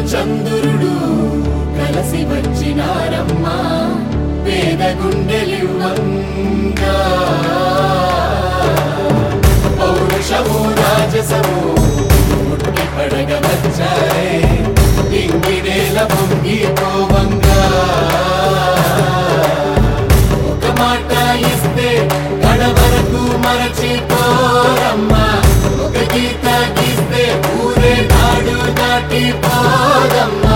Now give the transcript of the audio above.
చంద్రుడు కలసి వచ్చినారమ్మా పేద గుండెలివ్వంగా పౌరుషము రాజసము ముట్టి పడగ వచ్చారే ఇంగినేల పొంగిపోవంగా ఒక మాట ఇస్తే కడ వరకు మరచిపోరమ్మా